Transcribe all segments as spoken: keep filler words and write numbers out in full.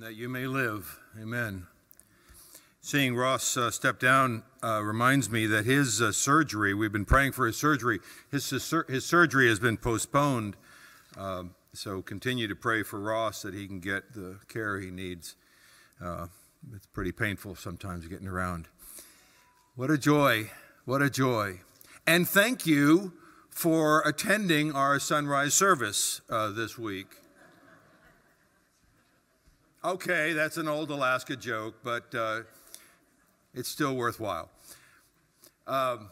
that you may live. Amen. Seeing Ross uh, step down uh, reminds me that his uh, surgery, we've been praying for his surgery, his, his surgery has been postponed. Uh, so continue to pray for Ross that he can get the care he needs. Uh, it's pretty painful sometimes getting around. What a joy. What a joy. And thank you for attending our sunrise service uh, this week. Okay, that's an old Alaska joke, but uh, it's still worthwhile. Um,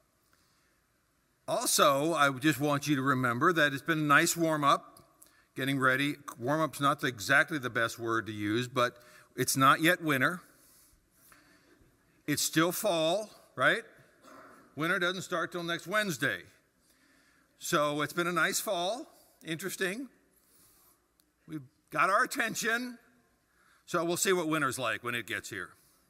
also, I just want you to remember that it's been a nice warm-up, getting ready. Warm-up's not the, exactly the best word to use, but it's not yet winter. It's still fall, right? Winter doesn't start till next Wednesday. So it's been a nice fall, interesting. We've got our attention. So we'll see what winter's like when it gets here.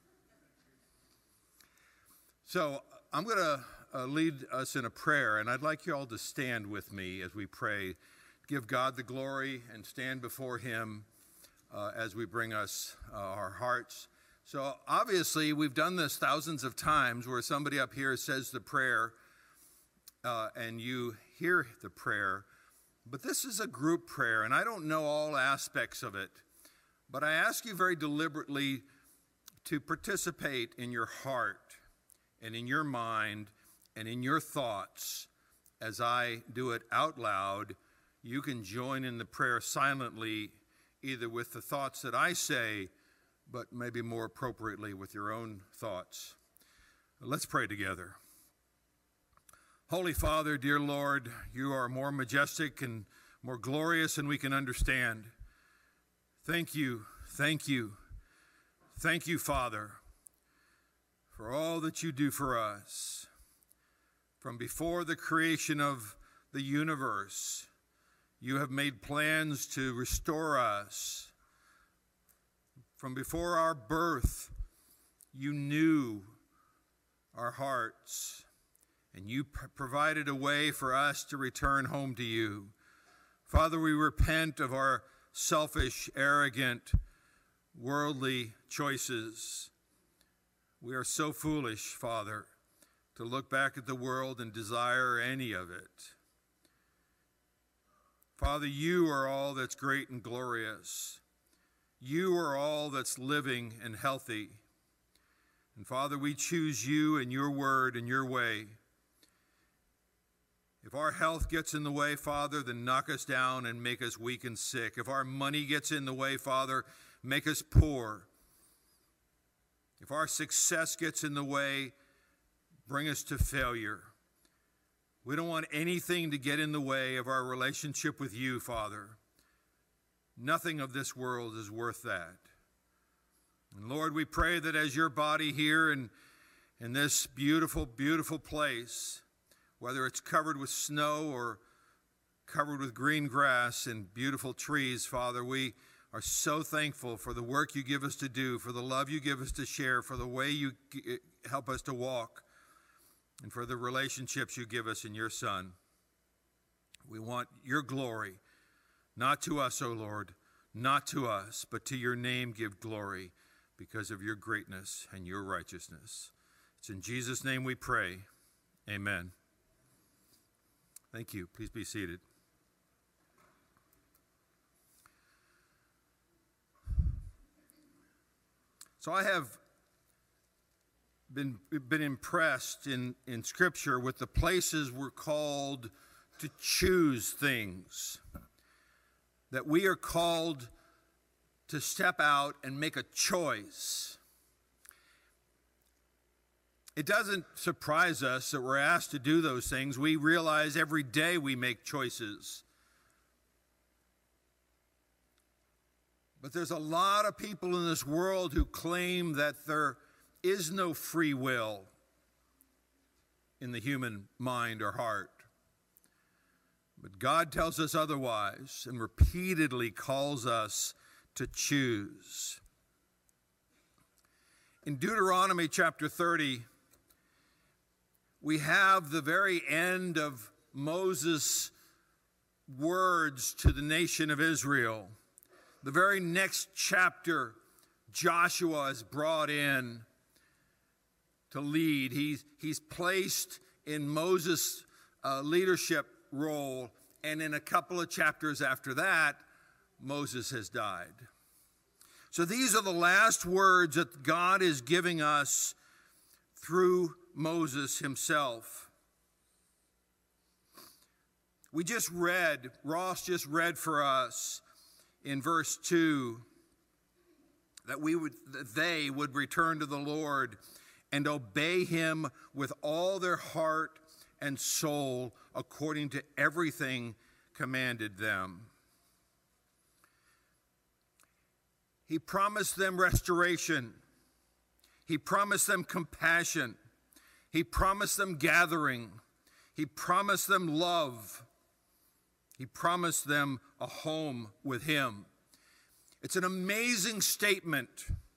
So I'm going to uh, lead us in a prayer, and I'd like you all to stand with me as we pray. Give God the glory and stand before him uh, as we bring us uh, our hearts. So obviously we've done this thousands of times where somebody up here says the prayer uh, and you hear the prayer. But this is a group prayer, and I don't know all aspects of it. But I ask you very deliberately to participate in your heart and in your mind and in your thoughts as I do it out loud. You can join in the prayer silently, either with the thoughts that I say, but maybe more appropriately with your own thoughts. Let's pray together. Holy Father, dear Lord, you are more majestic and more glorious than we can understand. Thank you, thank you, thank you, Father, for all that you do for us. From before the creation of the universe, you have made plans to restore us. From before our birth, you knew our hearts, and you pr- provided a way for us to return home to you. Father, we repent of our selfish, arrogant, worldly choices. We are so foolish, Father, to look back at the world and desire any of it. Father, you are all that's great and glorious. You are all that's living and healthy. And Father, we choose you and your word and your way. If our health gets in the way, Father, then knock us down and make us weak and sick. If our money gets in the way, Father, make us poor. If our success gets in the way, bring us to failure. We don't want anything to get in the way of our relationship with you, Father. Nothing of this world is worth that. And Lord, we pray that as your body here in, in this beautiful, beautiful place, whether it's covered with snow or covered with green grass and beautiful trees, Father, we are so thankful for the work you give us to do, for the love you give us to share, for the way you help us to walk, and for the relationships you give us in your Son. We want your glory, not to us, O Lord, not to us, but to your name give glory because of your greatness and your righteousness. It's in Jesus' name we pray. Amen. Thank you. Please be seated. So I have been, been impressed in, in Scripture with the places we're called to choose things, that we are called to step out and make a choice. It doesn't surprise us that we're asked to do those things. We realize every day we make choices. But there's a lot of people in this world who claim that there is no free will in the human mind or heart. But God tells us otherwise and repeatedly calls us to choose. In Deuteronomy chapter thirty, we have the very end of Moses' words to the nation of Israel. the very next chapter, Joshua is brought in to lead. He's, he's placed in Moses' uh, leadership role, and in a couple of chapters after that, Moses has died. So these are the last words that God is giving us through Moses himself. We just read, Ross just read for us in verse two, that we would, that they would return to the Lord and obey him with all their heart and soul according to everything commanded them. He promised them restoration. He promised them compassion. He promised them gathering. He promised them love. He promised them a home with him. It's an amazing statement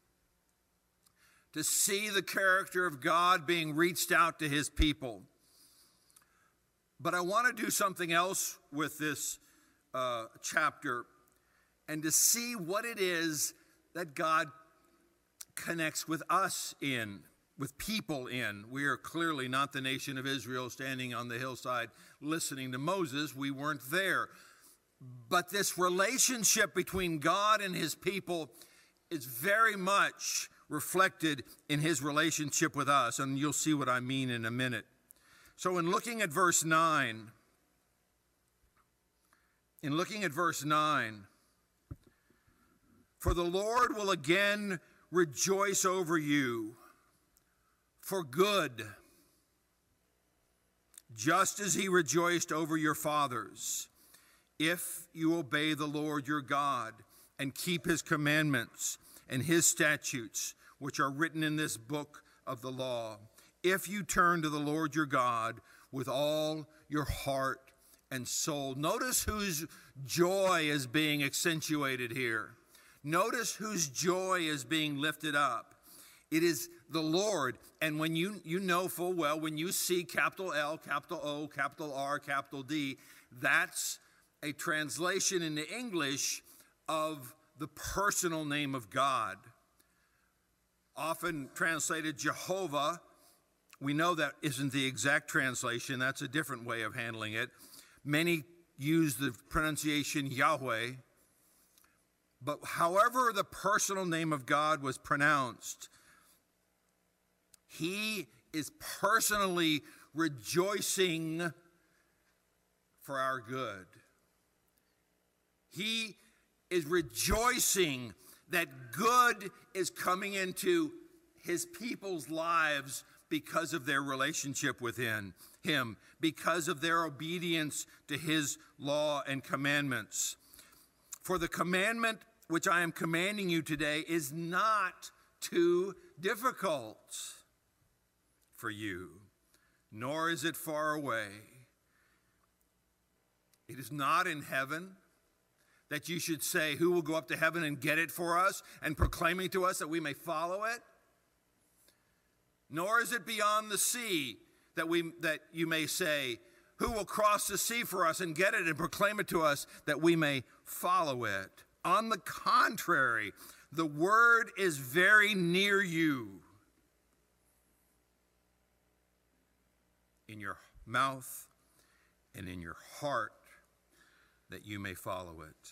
to see the character of God being reached out to his people. But I want to do something else with this uh, chapter, and to see what it is that God connects with us in, with people in. We are clearly not the nation of Israel standing on the hillside listening to Moses. We weren't there. But this relationship between God and his people is very much reflected in his relationship with us, and you'll see what I mean in a minute. So in looking at verse nine, in looking at verse nine, for the Lord will again rejoice over you for good, just as he rejoiced over your fathers, if you obey the Lord your God and keep his commandments and his statutes, which are written in this book of the law. If you turn to the Lord your God with all your heart and soul. Notice whose joy is being accentuated here. Notice whose joy is being lifted up. It is the Lord. And when you, you know full well, when you see capital L, capital O, capital R, capital D, that's a translation into English of the personal name of God. Often translated Jehovah. We know that isn't the exact translation. That's a different way of handling it. Many use the pronunciation Yahweh. But however the personal name of God was pronounced, he is personally rejoicing for our good. He is rejoicing that good is coming into his people's lives because of their relationship with him, him, because of their obedience to his law and commandments. For the commandment which I am commanding you today is not too difficult for you, nor is it far away. It is not in heaven, that you should say, who will go up to heaven and get it for us and proclaiming to us that we may follow it? Nor is it beyond the sea that we that you may say, who will cross the sea for us and get it and proclaim it to us that we may follow it? On the contrary, the word is very near you, in your mouth and in your heart, that you may follow it.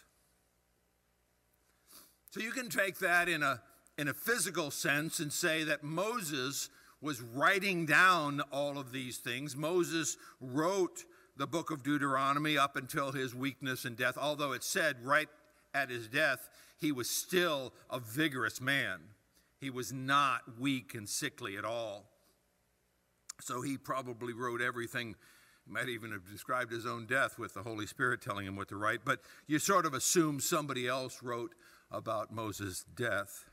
So you can take that in a, in a physical sense and say that Moses was writing down all of these things. Moses wrote the book of Deuteronomy up until his weakness and death, although it said right at his death, he was still a vigorous man. He was not weak and sickly at all. So he probably wrote everything. He might even have described his own death with the Holy Spirit telling him what to write. But you sort of assume somebody else wrote about Moses' death.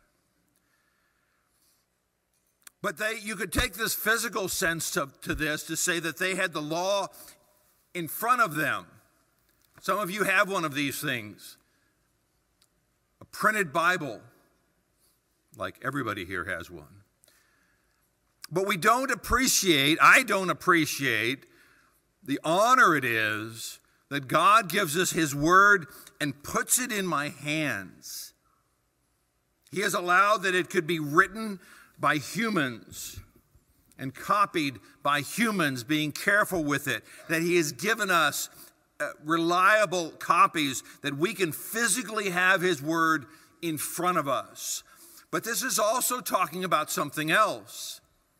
But they, you could take this physical sense to, to this to say that they had the law in front of them. Some of you have one of these things. A printed Bible, like everybody here has one. But we don't appreciate, I don't appreciate the honor it is that God gives us his word and puts it in my hands. He has allowed that it could be written by humans and copied by humans, being careful with it, that he has given us uh, reliable copies that we can physically have his word in front of us. But this is also talking about something else.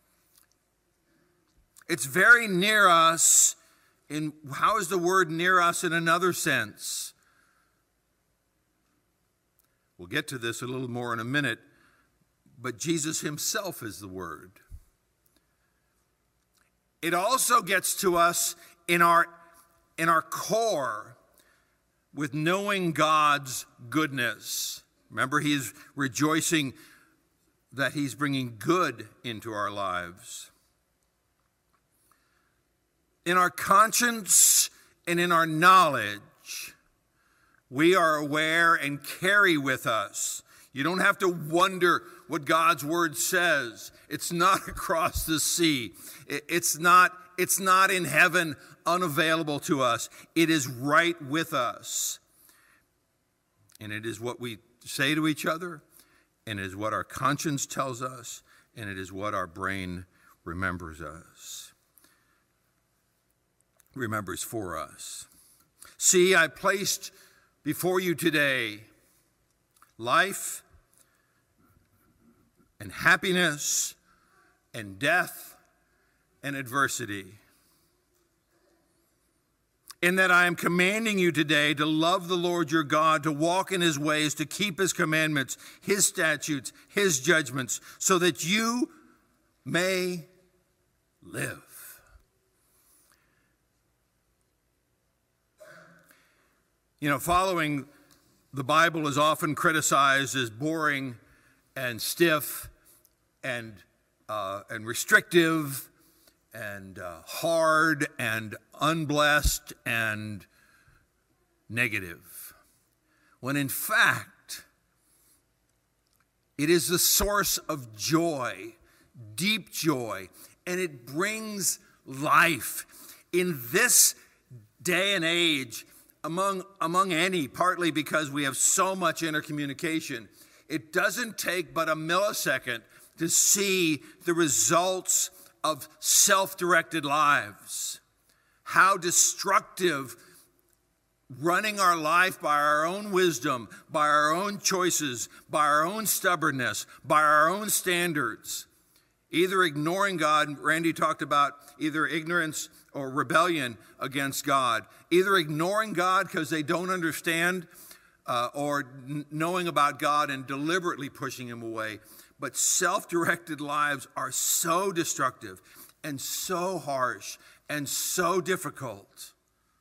It's very near us. In how is the word near us in another sense? We'll get to this a little more in a minute, but Jesus himself is the word. It also gets to us in our, in our core with knowing God's goodness. Remember, he's rejoicing that he's bringing good into our lives. In our conscience and in our knowledge, we are aware and carry with us. You don't have to wonder what God's word says. It's not across the sea. It's not, it's not in heaven, unavailable to us. It is right with us. And it is what we say to each other, and it is what our conscience tells us, and it is what our brain remembers us. remembers for us. See, I placed before you today life and happiness and death and adversity. In that I am commanding you today to love the Lord your God, to walk in his ways, to keep his commandments, his statutes, his judgments, so that you may live. You know, following the Bible is often criticized as boring and stiff and uh, and restrictive and uh, hard and unblessed and negative. When in fact, it is the source of joy, deep joy, and it brings life. In this day and age, Among, among any, partly because we have so much intercommunication, it doesn't take but a millisecond to see the results of self-directed lives. How destructive running our life by our own wisdom, by our own choices, by our own stubbornness, by our own standards. Either ignoring God, Randy talked about either ignorance or rebellion against God. Either ignoring God because they don't understand, uh, or n- knowing about God and deliberately pushing him away. But self-directed lives are so destructive and so harsh and so difficult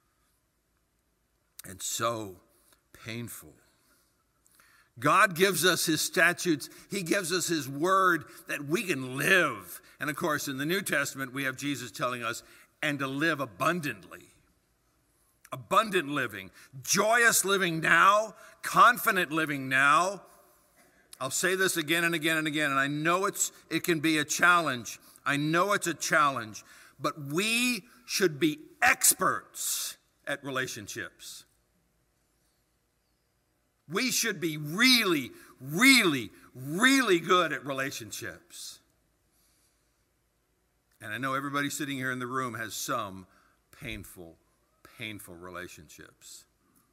and so painful. God gives us his statutes. He gives us his word that we can live. And of course, in the New Testament, we have Jesus telling us, and to live abundantly. Abundant living, joyous living now, confident living now. I'll say this again and again and again, and I know it's it can be a challenge. I know it's a challenge, but we should be experts at relationships. We should be really, really, really good at relationships. And I know everybody sitting here in the room has some painful, painful relationships.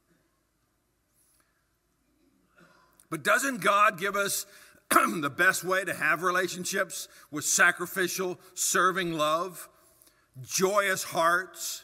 But doesn't God give us the best way to have relationships with sacrificial, serving love, joyous hearts?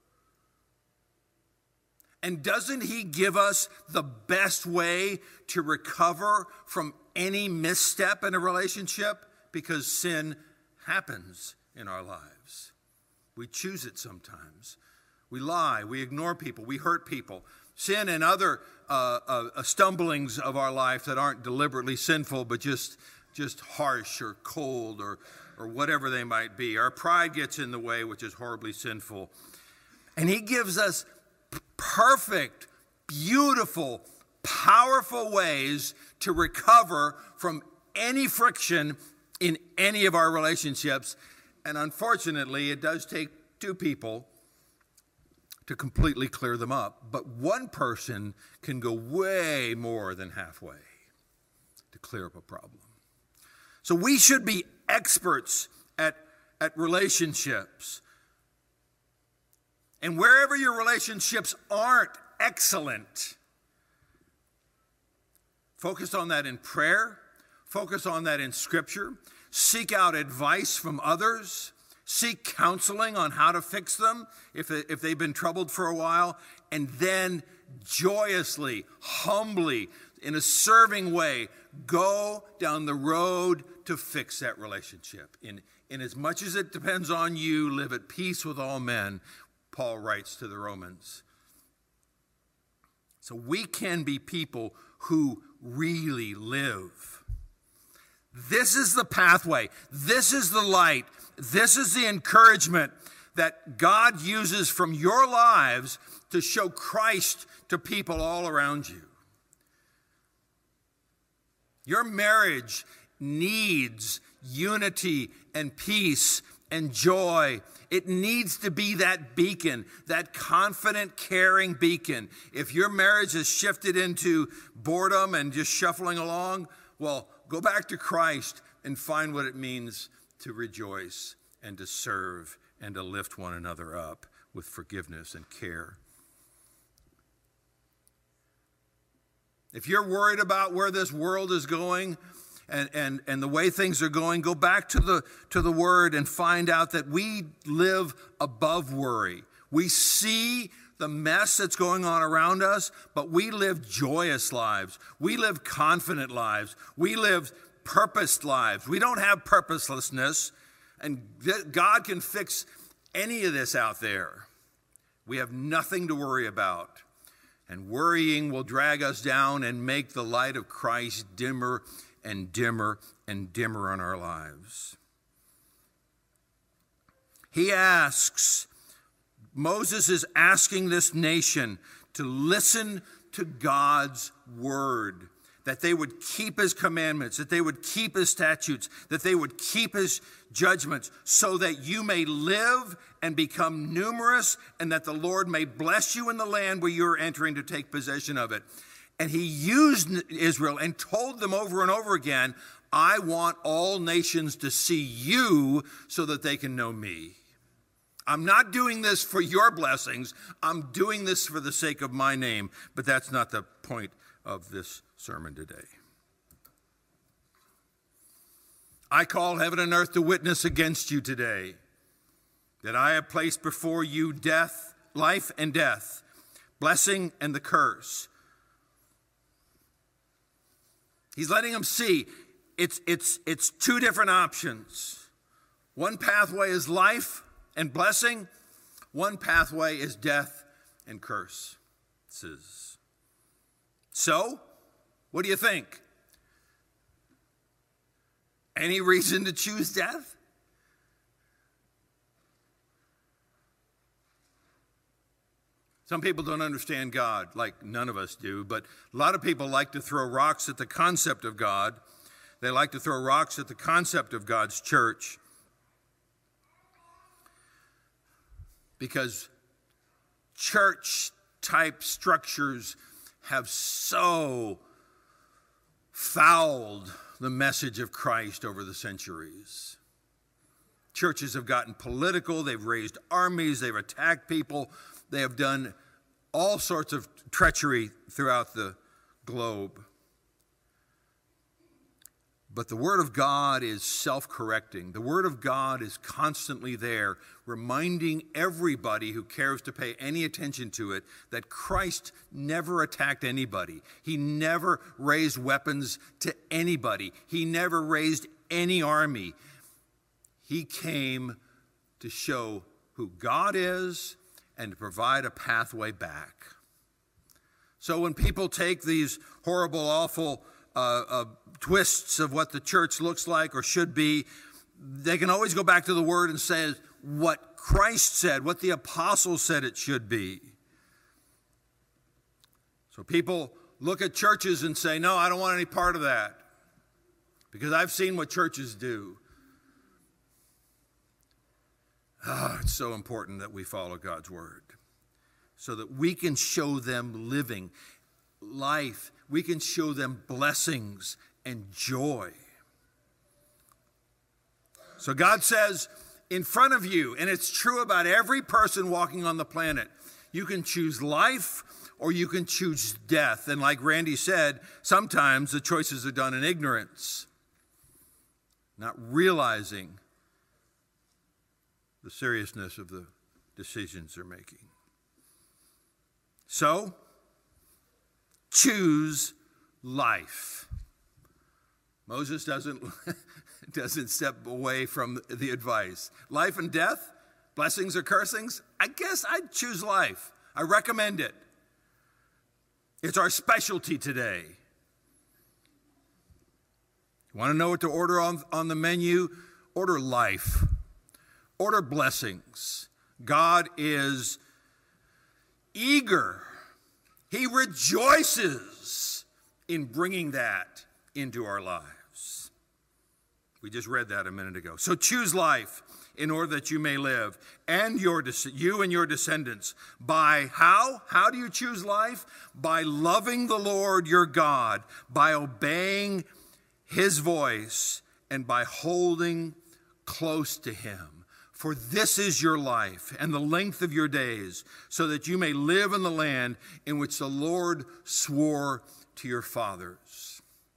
And doesn't he give us the best way to recover from any misstep in a relationship? Because sin happens in our lives. We choose it sometimes. We lie, we ignore people, we hurt people. Sin and other uh, uh, stumblings of our life that aren't deliberately sinful, but just, just harsh or cold or, or whatever they might be. Our pride gets in the way, which is horribly sinful. And he gives us perfect, beautiful, powerful ways to recover from any friction in any of our relationships. And unfortunately, it does take two people to completely clear them up, but one person can go way more than halfway to clear up a problem. So we should be experts at, at relationships. And wherever your relationships aren't excellent, focus on that in prayer, focus on that in Scripture, seek out advice from others, seek counseling on how to fix them if, if they've been troubled for a while, and then joyously, humbly, in a serving way, go down the road to fix that relationship. In, in as much as it depends on you, live at peace with all men, Paul writes to the Romans. So we can be people who really live. This is the pathway. This is the light. This is the encouragement that God uses from your lives to show Christ to people all around you. Your marriage needs unity and peace and joy. It needs to be that beacon, that confident, caring beacon. If your marriage has shifted into boredom and just shuffling along, well, go back to Christ and find what it means to rejoice and to serve and to lift one another up with forgiveness and care. If you're worried about where this world is going and, and, and the way things are going, go back to the, to the Word and find out that we live above worry. We see the mess that's going on around us, but we live joyous lives. We live confident lives. We live purposed lives. We don't have purposelessness, and God can fix any of this out there. We have nothing to worry about. And worrying will drag us down and make the light of Christ dimmer and dimmer and dimmer in our lives. He asks, Moses is asking this nation to listen to God's word, that they would keep his commandments, that they would keep his statutes, that they would keep his judgments, so that you may live and become numerous, and that the Lord may bless you in the land where you're entering to take possession of it. And he used Israel and told them over and over again, I want all nations to see you so that they can know me. I'm not doing this for your blessings. I'm doing this for the sake of my name. But that's not the point of this sermon today. I call heaven and earth to witness against you today that I have placed before you death, life and death, blessing and the curse. He's letting them see it's, it's, it's two different options. One pathway is life and blessing. One pathway is death and curse. So, what do you think? Any reason to choose death? Some people don't understand God like none of us do, but a lot of people like to throw rocks at the concept of God. They like to throw rocks at the concept of God's church because church-type structures have so fouled the message of Christ over the centuries. Churches have gotten political, they've raised armies, they've attacked people, they have done all sorts of treachery throughout the globe. But the Word of God is self-correcting. The Word of God is constantly there, reminding everybody who cares to pay any attention to it that Christ never attacked anybody. He never raised weapons to anybody. He never raised any army. He came to show who God is and to provide a pathway back. So when people take these horrible, awful uh, uh, twists of what the church looks like or should be, they can always go back to the Word and say what Christ said, what the apostles said it should be. So people look at churches and say, no, I don't want any part of that because I've seen what churches do. Oh, it's so important that we follow God's Word. so that we can show them living life. We can show them blessings and joy. So God says in front of you, and it's true about every person walking on the planet, you can choose life or you can choose death. And like Randy said, sometimes the choices are done in ignorance, not realizing the seriousness of the decisions they're making. So, choose life. Moses doesn't, doesn't step away from the advice. Life and death, blessings or cursings, I guess I'd choose life. I recommend it. It's our specialty today. You want to know what to order on, on the menu? Order life. Order blessings. God is eager. He rejoices in bringing that into our lives. We just read that a minute ago. So choose life in order that you may live, and your you and your descendants. By how? How do you choose life? By loving the Lord your God, by obeying his voice, and by holding close to him. For this is your life and the length of your days, so that you may live in the land in which the Lord swore to your fathers.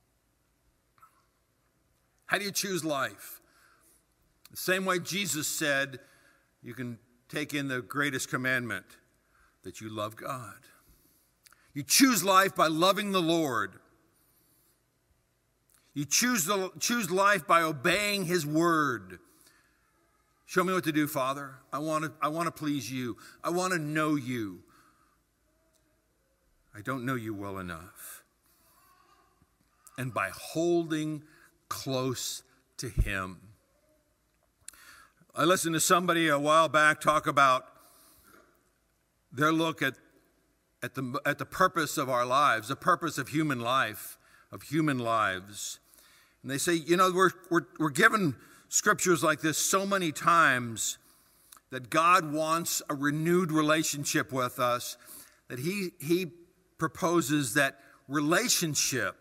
How do you choose life? The same way Jesus said, you can take in the greatest commandment, that you love God. You choose life by loving the Lord. You choose, the, choose life by obeying his word. Show me what to do, Father. I want to, I want to please you. I want to know you. I don't know you well enough. And by holding close to him. I listened to somebody a while back talk about their look at, at, the, at the purpose of our lives, the purpose of human life, of human lives. And they say, you know, we're, we're, we're given scriptures like this so many times that God wants a renewed relationship with us, that he, he proposes that relationship,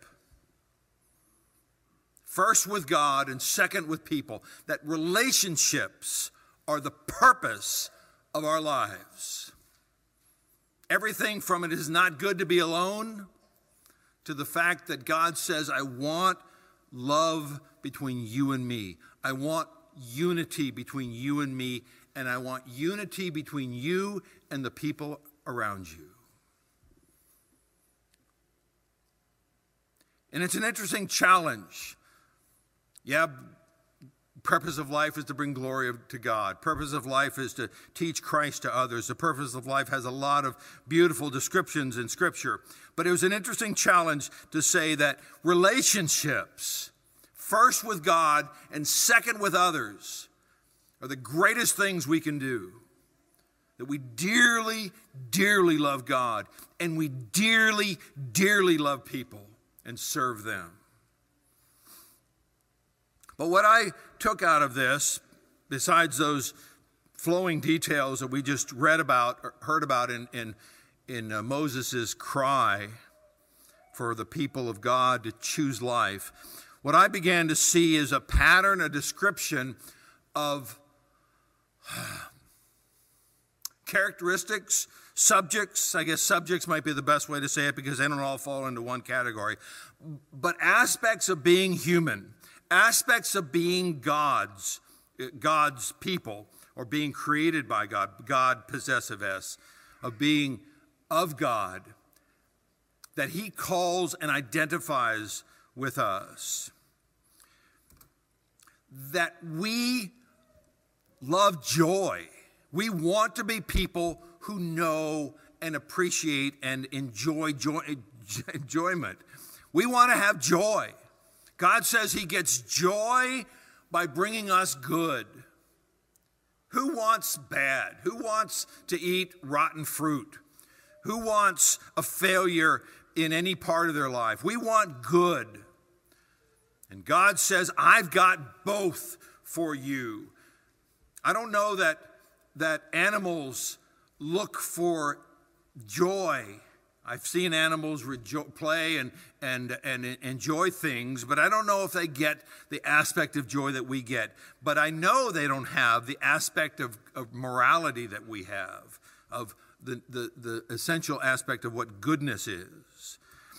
first with God and second with people, that relationships are the purpose of our lives. Everything from it is not good to be alone to the fact that God says, I want love between you and me. I want unity between you and me, and I want unity between you and the people around you. And it's an interesting challenge. Yeah, purpose of life is to bring glory to God. Purpose of life is to teach Christ to others. The purpose of life has a lot of beautiful descriptions in Scripture. But it was an interesting challenge to say that relationships, first with God and second with others, are the greatest things we can do. That we dearly, dearly love God, and we dearly, dearly love people and serve them. But what I took out of this, besides those flowing details that we just read about, or heard about in, in, in uh, Moses' cry for the people of God to choose life, what I began to see is a pattern, a description of characteristics, subjects. I guess subjects might be the best way to say it because they don't all fall into one category. But aspects of being human, aspects of being God's, God's people, or being created by God, God possessive S, of being of God, that he calls and identifies with us. That we love joy. We want to be people who know and appreciate and enjoy joy, enjoyment. We want to have joy. God says he gets joy by bringing us good. Who wants bad? Who wants to eat rotten fruit? Who wants a failure in any part of their life? We want good. And God says, I've got both for you. I don't know that, that animals look for joy. I've seen animals rejo- play and, and, and enjoy things, but I don't know if they get the aspect of joy that we get. But I know they don't have the aspect of, of morality that we have, of the, the, the essential aspect of what goodness is.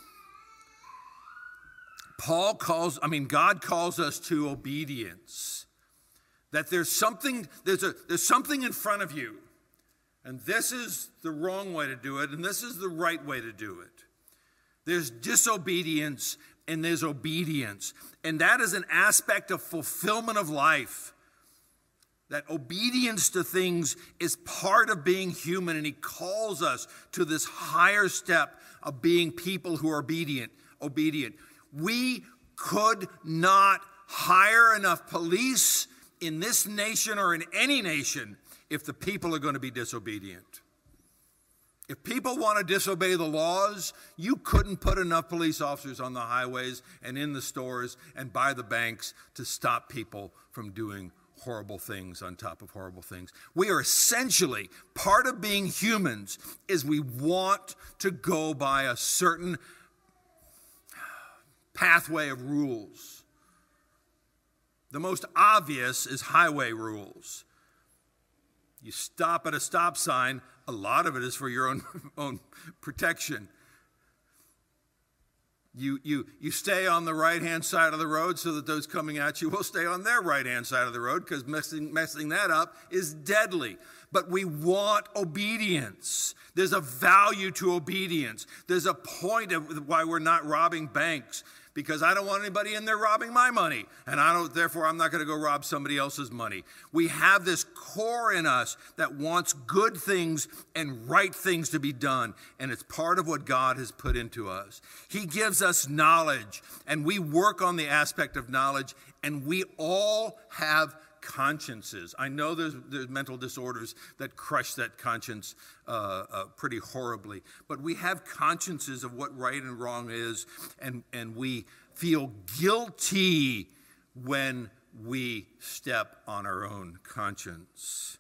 Paul calls, I mean, God calls us to obedience. That there's something, there's a, there's something in front of you. And this is the wrong way to do it, and this is the right way to do it. There's disobedience and there's obedience. And that is an aspect of fulfillment of life. That obedience to things is part of being human, and he calls us to this higher step of being people who are obedient. Obedient. We could not hire enough police in this nation or in any nation if the people are going to be disobedient. If people want to disobey the laws, you couldn't put enough police officers on the highways and in the stores and by the banks to stop people from doing horrible things on top of horrible things. We are essentially, part of being humans is we want to go by a certain pathway of rules. The most obvious is highway rules. You stop at a stop sign, a lot of it is for your own, own protection. You, you, you stay on the right-hand side of the road so that those coming at you will stay on their right-hand side of the road, because messing, messing that up is deadly. But we want obedience. There's a value to obedience. There's a point of why we're not robbing banks, because I don't want anybody in there robbing my money, and I don't, therefore I'm not going to go rob somebody else's money. We have this core in us that wants good things and right things to be done, and it's part of what God has put into us. He gives us knowledge, and we work on the aspect of knowledge, and we all have consciences. I know there's, there's mental disorders that crush that conscience uh, uh, pretty horribly, but we have consciences of what right and wrong is, and, and we feel guilty when we step on our own conscience.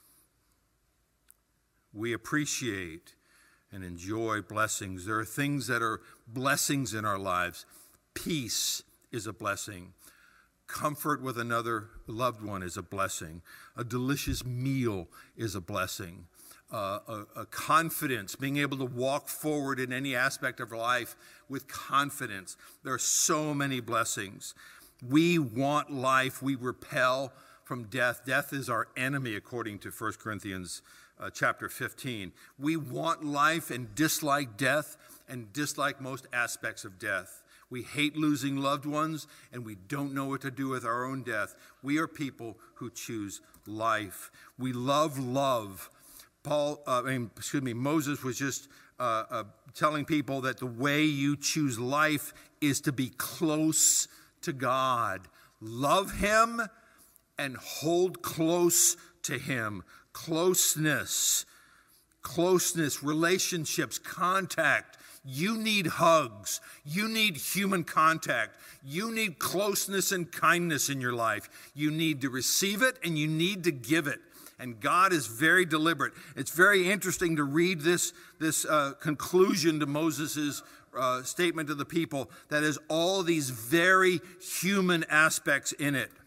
We appreciate and enjoy blessings. There are things that are blessings in our lives. Peace is a blessing. Comfort with another loved one is a blessing. A delicious meal is a blessing. Uh, a, a confidence, being able to walk forward in any aspect of life with confidence. There are so many blessings. We want life. We repel from death. Death is our enemy, according to First Corinthians uh, chapter fifteen. We want life and dislike death and dislike most aspects of death. We hate losing loved ones, and we don't know what to do with our own death. We are people who choose life. We love love. Paul, uh, I mean, excuse me, Moses was just uh, uh, telling people that the way you choose life is to be close to God. Love him and hold close to him. Closeness, closeness, relationships, contact. You need hugs. You need human contact. You need closeness and kindness in your life. You need to receive it and you need to give it. And God is very deliberate. It's very interesting to read this, this uh, conclusion to Moses' uh, statement to the people that has all these very human aspects in it.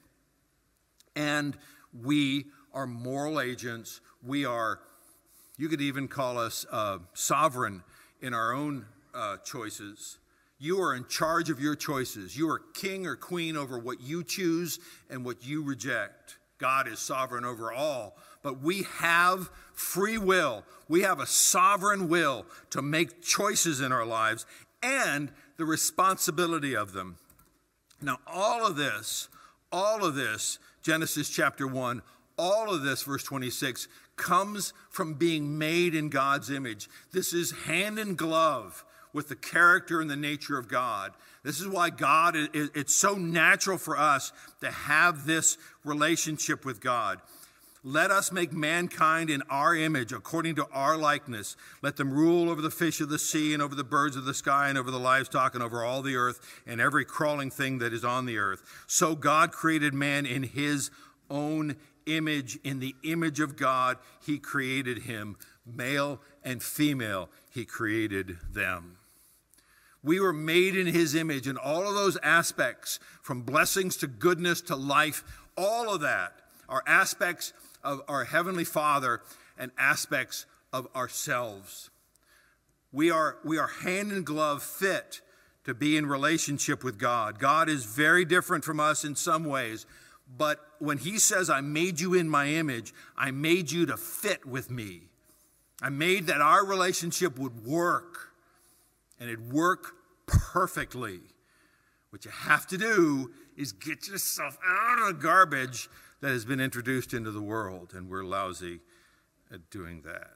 And we are moral agents. We are, you could even call us uh, sovereign in our own uh, choices. You are in charge of your choices. You are king or queen over what you choose and what you reject. God is sovereign over all, but we have free will. We have a sovereign will to make choices in our lives and the responsibility of them. Now, all of this, all of this, Genesis chapter one, all of this, verse twenty-six, comes from being made in God's image. This is hand in glove with the character and the nature of God. This is why God, it's so natural for us to have this relationship with God. Let us make mankind in our image, according to our likeness. Let them rule over the fish of the sea and over the birds of the sky and over the livestock and over all the earth and every crawling thing that is on the earth. So God created man in his own image. In the image of God, he created him. Male and female, he created them. We were made in his image, and all of those aspects, from blessings to goodness to life, all of that are aspects of our Heavenly Father and aspects of ourselves. We are, we are hand in glove fit to be in relationship with God. God is very different from us in some ways, but when he says, I made you in my image, I made you to fit with me. I made that our relationship would work, and it'd work perfectly. What you have to do is get yourself out of the garbage that has been introduced into the world, and we're lousy at doing that.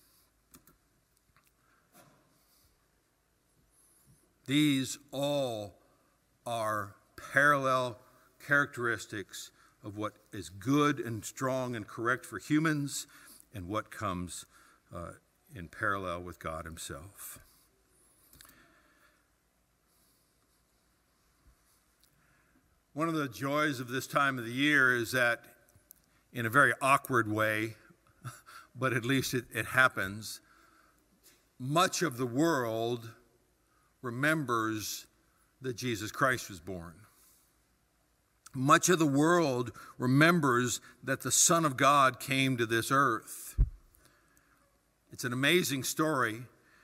These all are parallel characteristics of what is good and strong and correct for humans and what comes uh, in parallel with God himself. One of the joys of this time of the year is that, in a very awkward way, but at least it, it happens, much of the world remembers that Jesus Christ was born. Much of the world remembers that the Son of God came to this earth. It's an amazing story.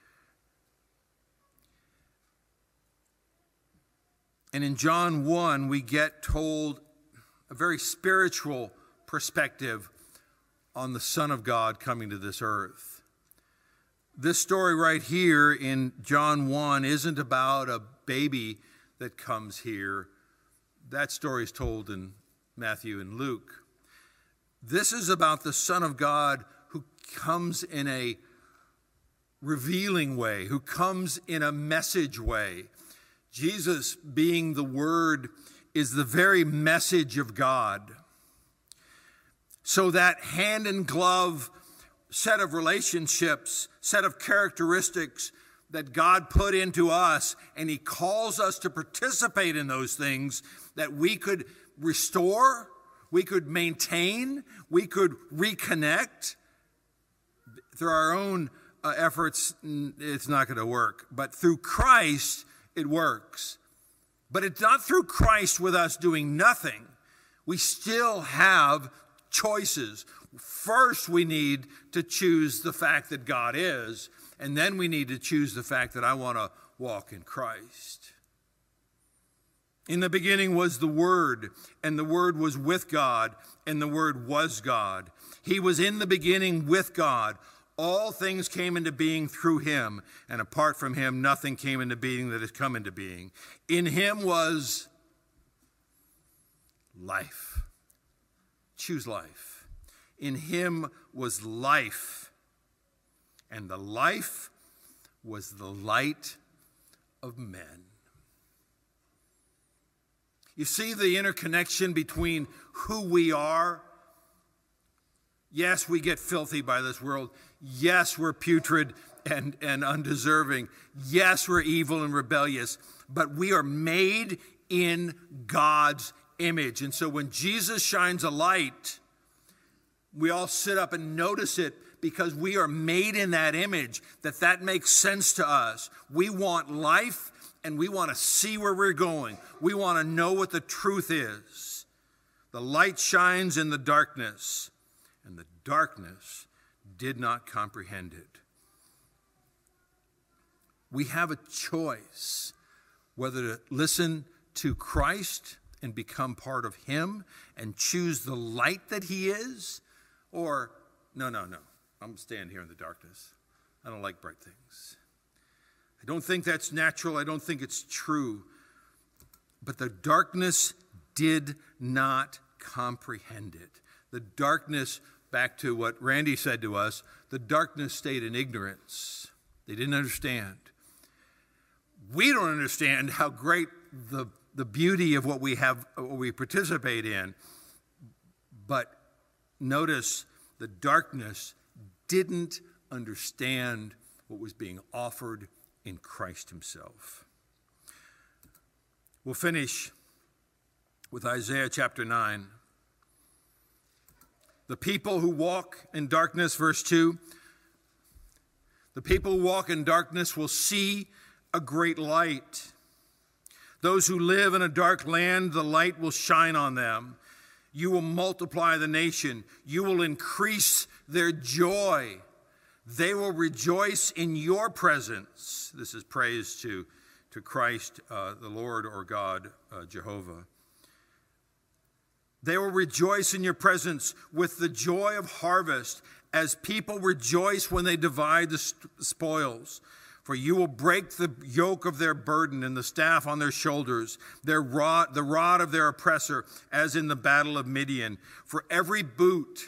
And in John one, we get told a very spiritual perspective on the Son of God coming to this earth. This story right here in John one isn't about a baby that comes here. That story is told in Matthew and Luke. This is about the Son of God who comes in a revealing way, who comes in a message way. Jesus, being the Word, is the very message of God. So that hand in glove set of relationships, set of characteristics that God put into us, and he calls us to participate in those things that we could restore, we could maintain, we could reconnect. Through our own uh, efforts, it's not going to work. But through Christ, it works. But it's not through Christ with us doing nothing. We still have choices. First, we need to choose the fact that God is, and then we need to choose the fact that I want to walk in Christ. In the beginning was the Word, and the Word was with God, and the Word was God. He was in the beginning with God. All things came into being through him, and apart from him, nothing came into being that has come into being. In him was life. Choose life. In him was life, and the life was the light of men. You see the interconnection between who we are. Yes, we get filthy by this world. Yes, we're putrid and, and undeserving. Yes, we're evil and rebellious. But we are made in God's image. And so when Jesus shines a light, we all sit up and notice it because we are made in that image, that that makes sense to us. We want life, and we want to see where we're going. We want to know what the truth is. The light shines in the darkness, and the darkness did not comprehend it. We have a choice whether to listen to Christ and become part of him and choose the light that he is, or no, no, no, I'm staying here in the darkness. I don't like bright things. I don't think that's natural. I don't think it's true. But the darkness did not comprehend it. The darkness, back to what Randy said to us, the darkness stayed in ignorance. They didn't understand. We don't understand how great the, the beauty of what we have, what we participate in. But notice the darkness didn't understand what was being offered in Christ himself. We'll finish with Isaiah chapter nine. The people who walk in darkness, verse two, The people who walk in darkness will see a great light. Those who live in a dark land, the light will shine on them. You will multiply the nation. You will increase their joy. They will rejoice in your presence. This is praise to, to Christ, uh, the Lord or God, uh, Jehovah. They will rejoice in your presence with the joy of harvest, as people rejoice when they divide the spoils. For you will break the yoke of their burden and the staff on their shoulders, their rod, the rod of their oppressor, as in the battle of Midian. For every boot,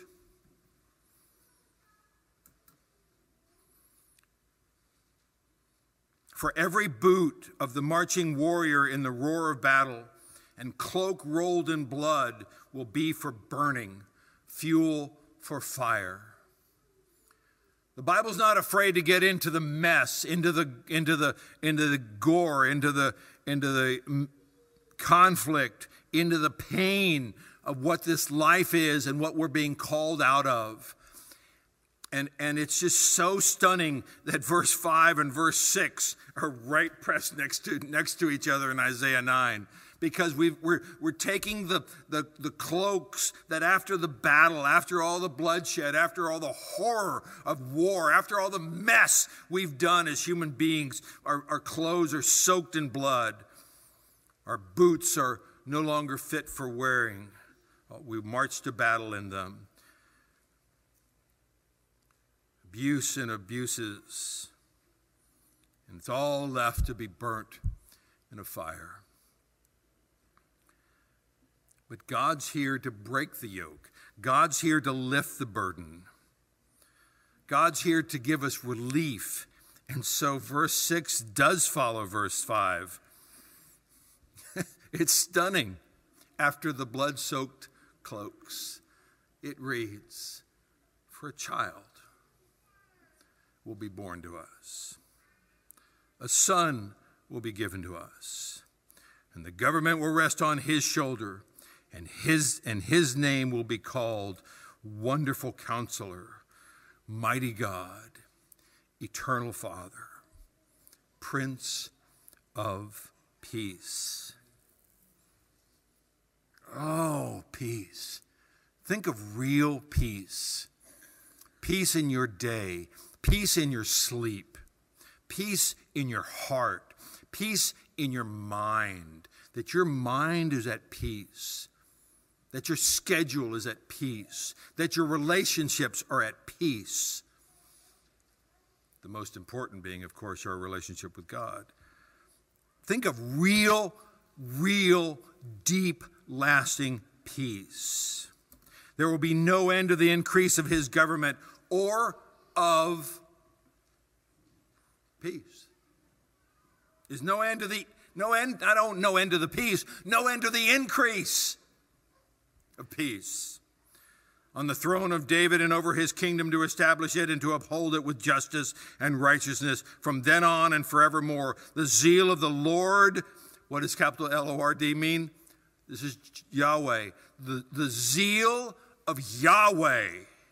for every boot of the marching warrior in the roar of battle, and cloak rolled in blood will be for burning, fuel for fire. The Bible's not afraid to get into the mess, into the into the into the gore, into the into the conflict, into the pain of what this life is and what we're being called out of. And and it's just so stunning that verse five and verse six are right pressed next to next to each other in Isaiah nine. Because we've, we're, we're taking the, the, the cloaks that after the battle, after all the bloodshed, after all the horror of war, after all the mess we've done as human beings, our, our clothes are soaked in blood. Our boots are no longer fit for wearing. We march to battle in them. Abuse and abuses. And it's all left to be burnt in a fire. But God's here to break the yoke. God's here to lift the burden. God's here to give us relief. And so verse six does follow verse five. It's stunning. After the blood-soaked cloaks, it reads, for a child will be born to us. A son will be given to us. And the government will rest on his shoulder. And his, and his name will be called Wonderful Counselor, Mighty God, Eternal Father, Prince of Peace. Oh, peace. Think of real peace. Peace in your day, peace in your sleep, peace in your heart, peace in your mind, that your mind is at peace. That your schedule is at peace, that your relationships are at peace. The most important being, of course, our relationship with God. Think of real, real, deep, lasting peace. There will be no end to the increase of his government or of peace. There's no end to the, no end, I don't, no end to the peace, no end to the increase of peace on the throne of David and over his kingdom, to establish it and to uphold it with justice and righteousness from then on and forevermore. The zeal of the Lord, what does capital L O R D mean? This is Yahweh. The, the zeal of Yahweh,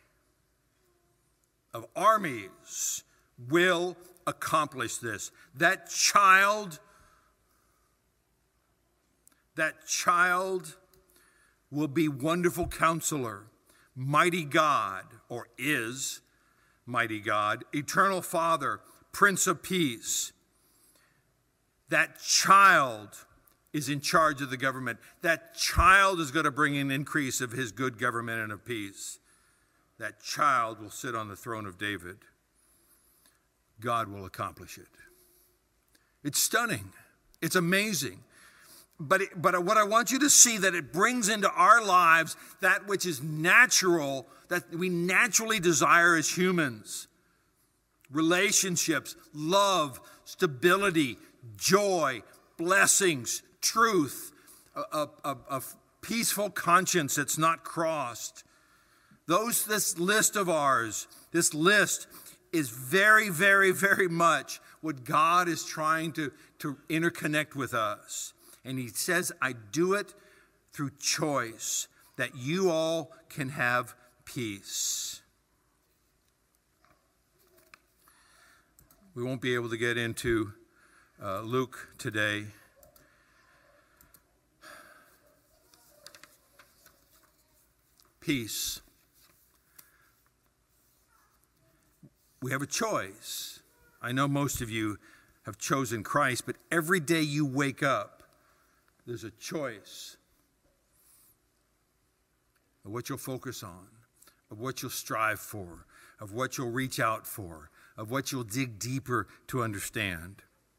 of armies, will accomplish this. That child, that child will be Wonderful Counselor, Mighty God, or is Mighty God, Eternal Father, Prince of Peace. That child is in charge of the government. That child is going to bring an increase of his good government and of peace. That child will sit on the throne of David. God will accomplish it. It's stunning. It's amazing. But, it, but what I want you to see, that it brings into our lives that which is natural, that we naturally desire as humans. Relationships, love, stability, joy, blessings, truth, a, a, a peaceful conscience that's not crossed. Those, this list of ours, this list is very, very, very much what God is trying to, to interconnect with us. And he says, I do it through choice, that you all can have peace. We won't be able to get into uh, Luke today. Peace. We have a choice. I know most of you have chosen Christ, but every day you wake up, there's a choice of what you'll focus on, of what you'll strive for, of what you'll reach out for, of what you'll dig deeper to understand.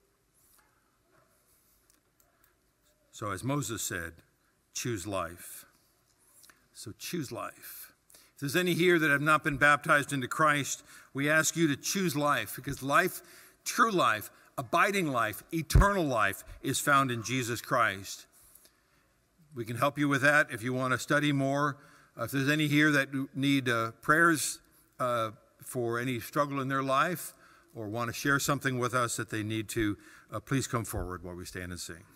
So as Moses said, choose life. So choose life. If there's any here that have not been baptized into Christ, we ask you to choose life, because life, true life, abiding life, eternal life is found in Jesus Christ. We can help you with that if you want to study more. Uh, if there's any here that need uh, prayers uh, for any struggle in their life or want to share something with us that they need to, uh, please come forward while we stand and sing.